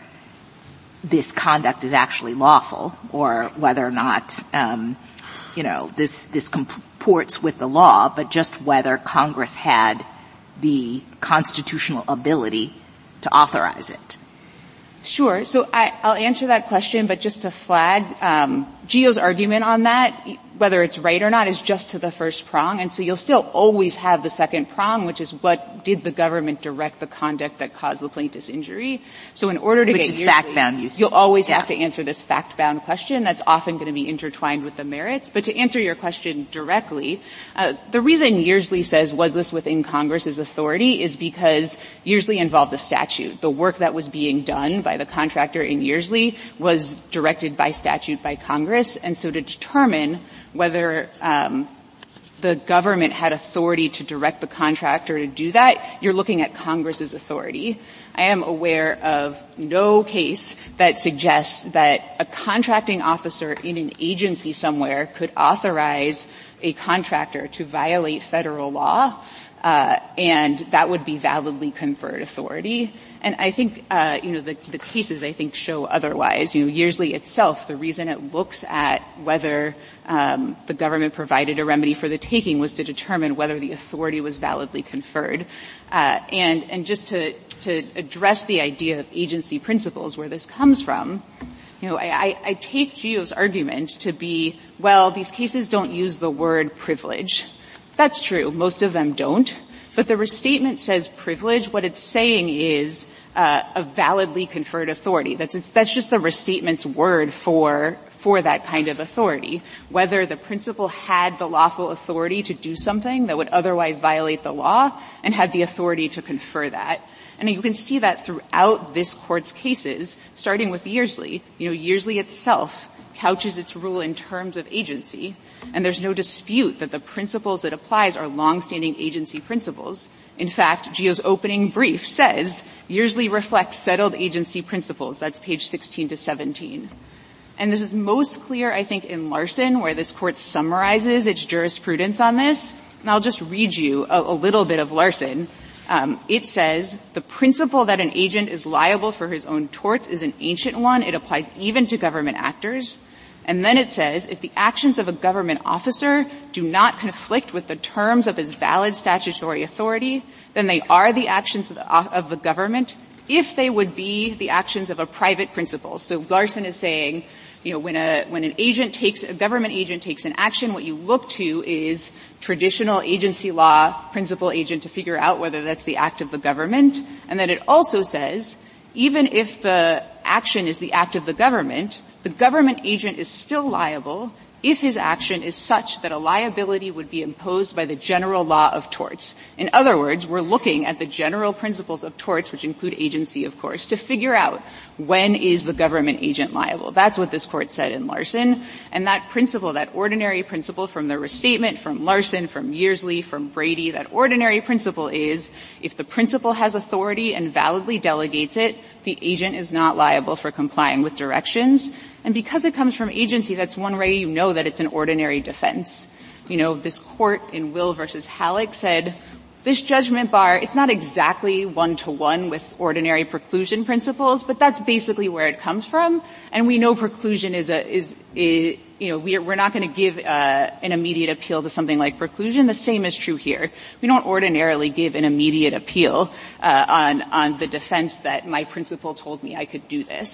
this conduct is actually lawful or whether or not, um, you know, this, this comports with the law, but just whether Congress had the constitutional ability to authorize it. Sure. So I, I'll answer that question, but just to flag, um, Gio's argument on that, whether it's right or not, is just to the first prong. And so you'll still always have the second prong, which is what did the government direct the conduct that caused the plaintiff's injury. So in order to which get is Yearsley, fact-bound, you you'll always yeah. have to answer this fact-bound question. That's often going to be intertwined with the merits. But to answer your question directly, uh, the reason Yearsley says, was this within Congress's authority, is because Yearsley involved a statute. The work that was being done by the contractor in Yearsley was directed by statute by Congress. And so to determine whether um, the government had authority to direct the contractor to do that, you're looking at Congress's authority. I am aware of no case that suggests that a contracting officer in an agency somewhere could authorize a contractor to violate federal law. Uh, and that would be validly conferred authority. And I think, uh, you know, the, the cases I think show otherwise. You know, Yearsley itself, the reason it looks at whether, um, the government provided a remedy for the taking was to determine whether the authority was validly conferred. Uh, and, and just to, to address the idea of agency principles where this comes from, you know, I, I, I take Gio's argument to be, well, these cases don't use the word privilege. That's true. Most of them don't. But the restatement says privilege. What it's saying is uh, a validly conferred authority. That's that's just the restatement's word for for that kind of authority. Whether the principal had the lawful authority to do something that would otherwise violate the law and had the authority to confer that. And you can see that throughout this Court's cases, starting with Yearsley. You know, Yearsley itself couches its rule in terms of agency. And there's no dispute that the principles it applies are longstanding agency principles. In fact, Gio's opening brief says Yearsley reflects settled agency principles. That's page sixteen to seventeen. And this is most clear, I think, in Larson, where this Court summarizes its jurisprudence on this. And I'll just read you a, a little bit of Larson. Um, it says, the principle that an agent is liable for his own torts is an ancient one. It applies even to government actors. And then it says, if the actions of a government officer do not conflict with the terms of his valid statutory authority, then they are the actions of the, of the government if they would be the actions of a private principal. So Larson is saying, you know, when a, when an agent takes, a government agent takes an action, what you look to is traditional agency law, principal agent, to figure out whether that's the act of the government. And then it also says, even if the action is the act of the government, the government agent is still liable if his action is such that a liability would be imposed by the general law of torts. In other words, we're looking at the general principles of torts, which include agency, of course, to figure out when is the government agent liable. That's what this Court said in Larson. And that principle, that ordinary principle from the restatement, from Larson, from Yearsley, from Brady, that ordinary principle is if the principal has authority and validly delegates it, the agent is not liable for complying with directions. And because it comes from agency, that's one way you know that it's an ordinary defense. You know, this Court in Will versus Halleck said, this judgment bar, it's not exactly one-to-one with ordinary preclusion principles, but that's basically where it comes from. And we know preclusion is a, is, is you know, we're, we're not going to give uh, an immediate appeal to something like preclusion. The same is true here. We don't ordinarily give an immediate appeal uh, on, on the defense that my principal told me I could do this.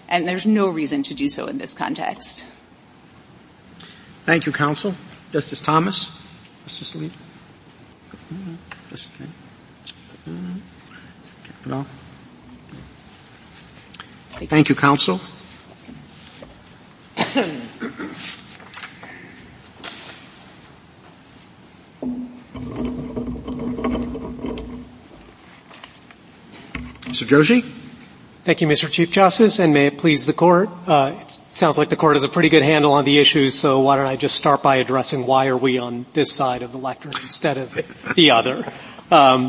and there's no reason to do so in this context. Thank you, counsel. Justice Thomas? Justice Alito? Justice Kavanaugh? Thank you, counsel. Mister Joshi? Thank you, Mister Chief Justice, and may it please the Court. Uh, it sounds like the Court has a pretty good handle on the issues, so why don't I just start by addressing why are we on this side of the lectern instead of the other. Um,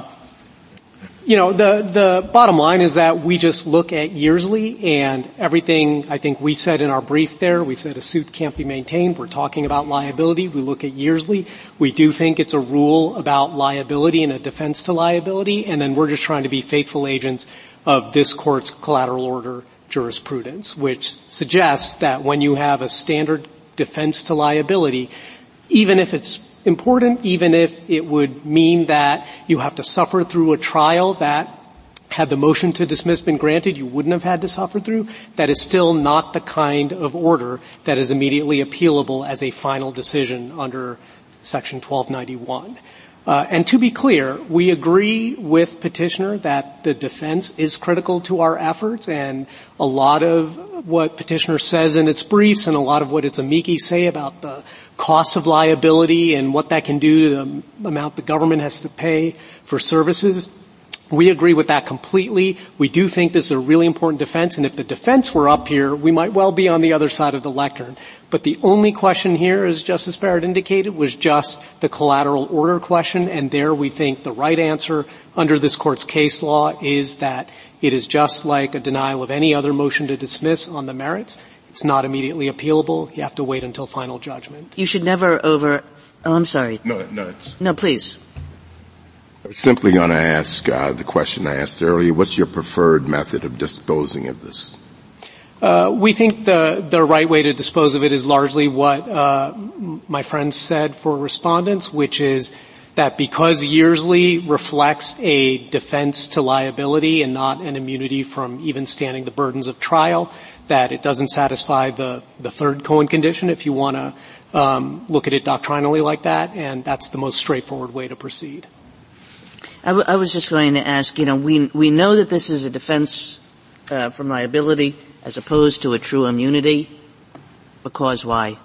you know, the, the bottom line is that we just look at Yearsley and everything I think we said in our brief there. We said a suit can't be maintained. We're talking about liability. We look at Yearsley. We do think it's a rule about liability and a defense to liability, and then we're just trying to be faithful agents of this Court's collateral order jurisprudence, which suggests that when you have a standard defense to liability, even if it's important, even if it would mean that you have to suffer through a trial that, had the motion to dismiss been granted, you wouldn't have had to suffer through, that is still not the kind of order that is immediately appealable as a final decision under Section twelve ninety-one. Uh, and to be clear, we agree with Petitioner that the defense is critical to our efforts, and a lot of what Petitioner says in its briefs and a lot of what its amici say about the cost of liability and what that can do to the amount the government has to pay for services, we agree with that completely. We do think this is a really important defense, and if the defense were up here, we might well be on the other side of the lectern. But the only question here, as Justice Barrett indicated, was just the collateral order question, and there we think the right answer under this Court's case law is that it is just like a denial of any other motion to dismiss on the merits. It's not immediately appealable. You have to wait until final judgment. You should never over – oh, I'm sorry. No, no, it's – No, please. I was simply going to ask uh, the question I asked earlier. What's your preferred method of disposing of this? Uh, we think the, the right way to dispose of it is largely what, uh, my friend said for respondents, which is that because Yearsley reflects a defense to liability and not an immunity from even standing the burdens of trial, that it doesn't satisfy the, the third Cohen condition if you want to, um, look at it doctrinally like that, and that's the most straightforward way to proceed. I, w- I was just going to ask, you know, we, we know that this is a defense, uh, from liability as opposed to a true immunity. Because why?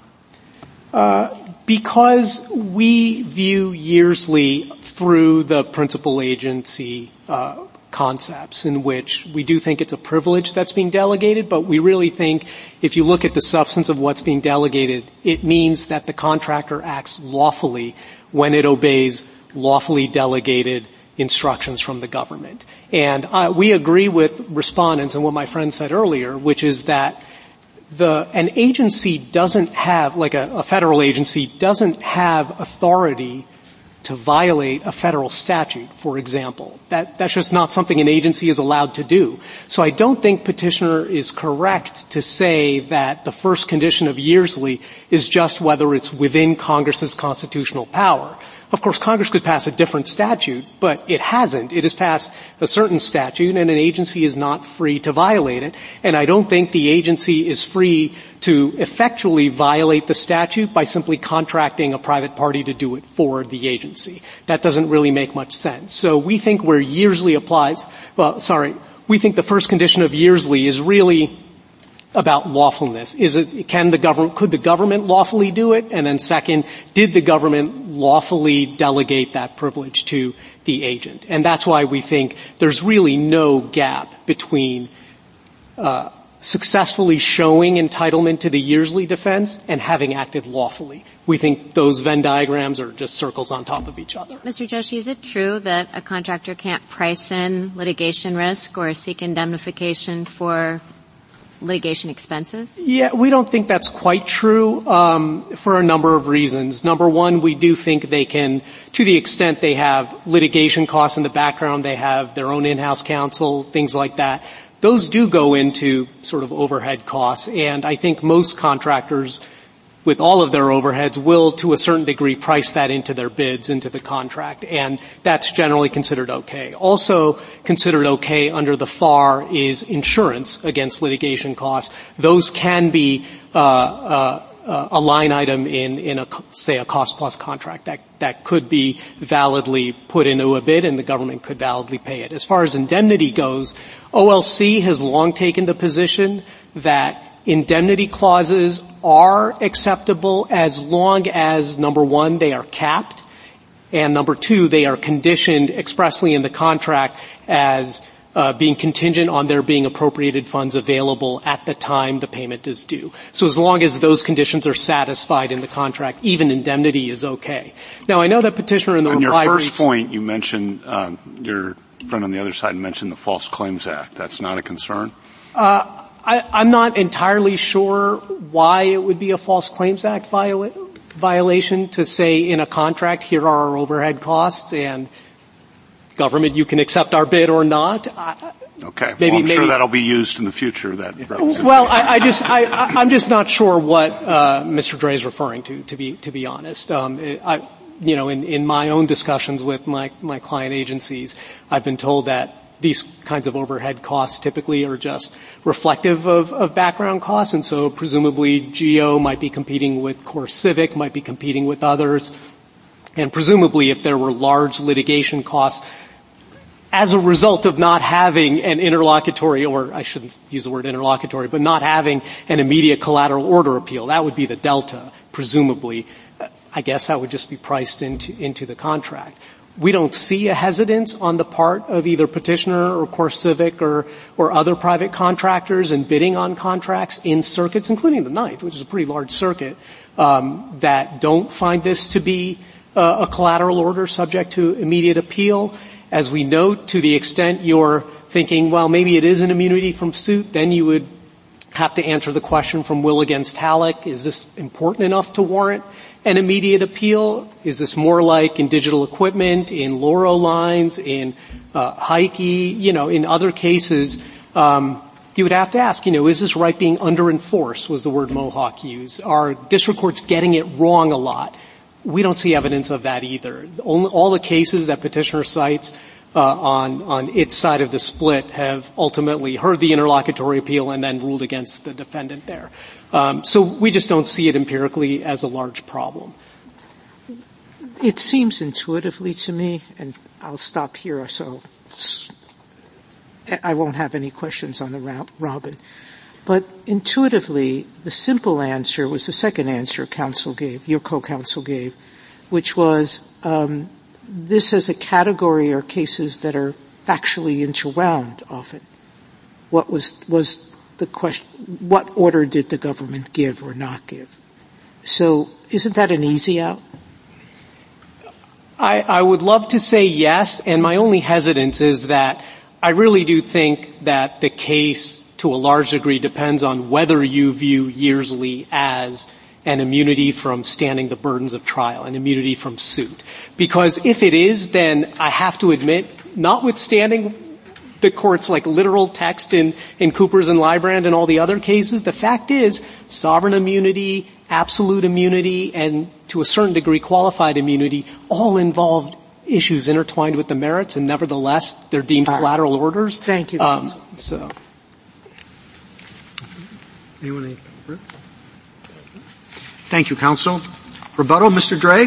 Uh, because we view Yearsley through the principal agency, uh, concepts in which we do think it's a privilege that's being delegated, but we really think if you look at the substance of what's being delegated, it means that the contractor acts lawfully when it obeys lawfully delegated instructions from the government. And uh, we agree with respondents and what my friend said earlier, which is that the an agency doesn't have, like a, a federal agency, doesn't have authority to violate a federal statute, for example. That, that's just not something an agency is allowed to do. So I don't think Petitioner is correct to say that the first condition of Yearsley is just whether it's within Congress's constitutional power. Of course, Congress could pass a different statute, but it hasn't. It has passed a certain statute, and an agency is not free to violate it. And I don't think the agency is free to effectually violate the statute by simply contracting a private party to do it for the agency. That doesn't really make much sense. So we think where Yearsley applies, well, sorry, we think the first condition of Yearsley is really about lawfulness. Is it, can the government, could the government lawfully do it? And then second, did the government lawfully delegate that privilege to the agent? And that's why we think there's really no gap between, uh, successfully showing entitlement to the Yearsley defense and having acted lawfully. We think those Venn diagrams are just circles on top of each other. Mister Joshi, is it true that a contractor can't price in litigation risk or seek indemnification for litigation expenses? Yeah, we don't think that's quite true, um, for a number of reasons. Number one, we do think they can, to the extent they have litigation costs in the background, they have their own in-house counsel, things like that. Those do go into sort of overhead costs, and I think most contractors with all of their overheads will, to a certain degree, price that into their bids, into the contract, and that's generally considered okay. Also considered okay under the F A R is insurance against litigation costs. Those can be uh, uh, uh, a line item in, in a, say, a cost-plus contract that, that could be validly put into a bid, and the government could validly pay it. As far as indemnity goes, O L C has long taken the position that indemnity clauses are acceptable as long as, number one, they are capped, and number two, they are conditioned expressly in the contract as uh, being contingent on there being appropriated funds available at the time the payment is due. So as long as those conditions are satisfied in the contract, even indemnity is okay. Now, I know that petitioner in the on reply your first briefs, point, you mentioned um, your friend on the other side mentioned the False Claims Act. That's not a concern? Uh, I, I'm not entirely sure why it would be a False Claims Act viola- violation to say in a contract, here are our overhead costs, and government, you can accept our bid or not. I, okay. Maybe, well, I'm maybe, sure that'll be used in the future. That well, I, I just, I, I'm just not sure what uh, Mister Dre is referring to. To be, to be honest, um, I, you know, in, in my own discussions with my my client agencies, I've been told that these kinds of overhead costs typically are just reflective of, of background costs, and so presumably G O might be competing with CoreCivic, might be competing with others, and presumably if there were large litigation costs as a result of not having an interlocutory, or I shouldn't use the word interlocutory, but not having an immediate collateral order appeal, that would be the delta, presumably. I guess that would just be priced into, into the contract. We don't see a hesitance on the part of either petitioner or CoreCivic or, or other private contractors in bidding on contracts in circuits, including the Ninth, which is a pretty large circuit, um, that don't find this to be uh, a collateral order subject to immediate appeal. As we note, to the extent you're thinking, well, maybe it is an immunity from suit, then you would have to answer the question from Will against Halleck. Is this important enough to warrant an immediate appeal? Is this more like in digital equipment, in Loro lines, in uh, Heike, you know, in other cases? Um, you would have to ask, you know, is this right being under-enforced, was the word Mohawk used? Are district courts getting it wrong a lot? We don't see evidence of that either. All, all the cases that petitioner cites uh, on, on its side of the split have ultimately heard the interlocutory appeal and then ruled against the defendant there. Um, so we just don't see it empirically as a large problem. It seems intuitively to me, and I'll stop here so I won't have any questions on the Robin, but intuitively the simple answer was the second answer counsel gave, your co-counsel gave, which was um, this as a category are cases that are factually interwound often. What was was the question, what order did the government give or not give? So isn't that an easy out? I, I would love to say yes, and my only hesitance is that I really do think that the case to a large degree depends on whether you view Yearsley as an immunity from standing the burdens of trial, an immunity from suit. Because if it is, then I have to admit, notwithstanding the court's like literal text in, in Coopers and Librand and all the other cases, the fact is sovereign immunity, absolute immunity, and to a certain degree qualified immunity all involved issues intertwined with the merits, and nevertheless they're deemed uh, collateral orders. Thank you. Um, so. Anyone? Thank you, counsel. Rebuttal, Mister Dre.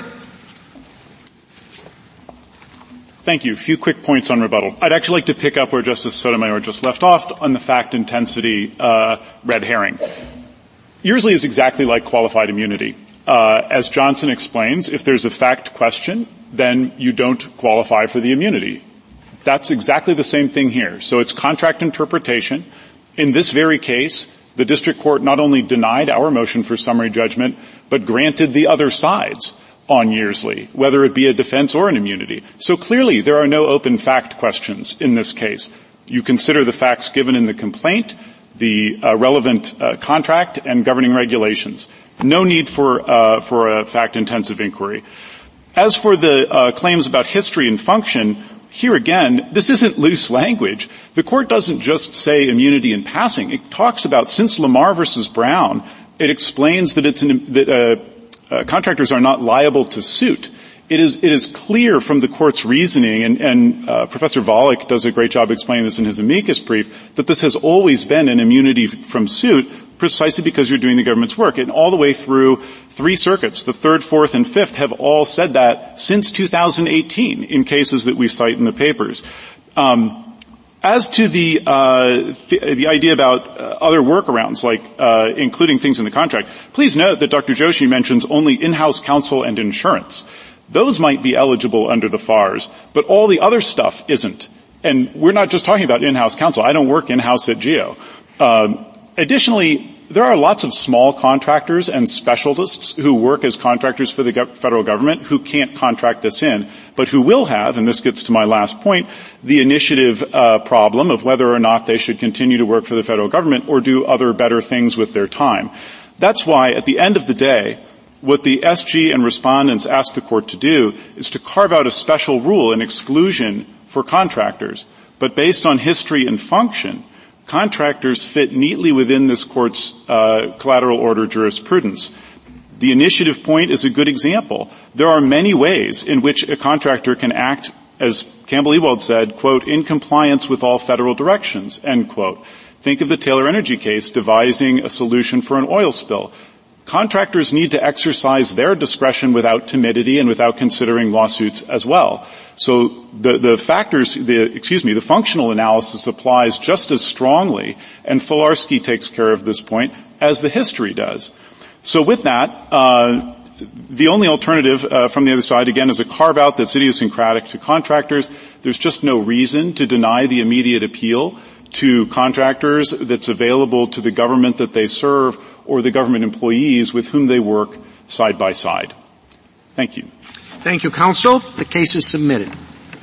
Thank you. A few quick points on rebuttal. I'd actually like to pick up where Justice Sotomayor just left off on the fact intensity uh, red herring. Yearsley is exactly like qualified immunity. Uh, as Johnson explains, if there's a fact question, then you don't qualify for the immunity. That's exactly the same thing here. So it's contract interpretation. In this very case, the district court not only denied our motion for summary judgment, but granted the other side's on Yearsley, whether it be a defense or an immunity. So clearly there are no open fact questions in this case. You consider the facts given in the complaint, the uh, relevant uh, contract, and governing regulations. No need for uh, for a fact-intensive inquiry. As for the uh, claims about history and function, here again, this isn't loose language. The court doesn't just say immunity in passing. It talks about, since Lamar versus Brown, It explains that it's an, that uh, uh, contractors are not liable to suit. It is, it is clear from the court's reasoning, and, and uh, Professor Volokh does a great job explaining this in his amicus brief, that this has always been an immunity from suit precisely because you're doing the government's work. And all the way through three circuits, the third, fourth, and fifth, have all said that since two thousand eighteen in cases that we cite in the papers. Um, As to the, uh, the, the idea about uh, other workarounds, like uh, including things in the contract, please note that Doctor Joshi mentions only in-house counsel and insurance. Those might be eligible under the F A R S, but all the other stuff isn't. And we're not just talking about in-house counsel. I don't work in-house at GEO. Um, additionally, there are lots of small contractors and specialists who work as contractors for the go- federal government who can't contract this in, but who will have, and this gets to my last point, the initiative uh, problem of whether or not they should continue to work for the federal government or do other better things with their time. That's why, at the end of the day, what the S G and respondents ask the court to do is to carve out a special rule, an exclusion for contractors, but based on history and function, contractors fit neatly within this court's uh, collateral order jurisprudence. The initiative point is a good example. There are many ways in which a contractor can act, as Campbell Ewald said, quote, in compliance with all federal directions, end quote. Think of the Taylor Energy case devising a solution for an oil spill. Contractors need to exercise their discretion without timidity and without considering lawsuits as well. So the, the factors, the, excuse me, the functional analysis applies just as strongly, and Filarski takes care of this point, as the history does. So with that, uh, the only alternative uh, from the other side, again, is a carve-out that's idiosyncratic to contractors. There's just no reason to deny the immediate appeal to contractors that's available to the government that they serve or the government employees with whom they work side by side. Thank you. Thank you, counsel. The case is submitted.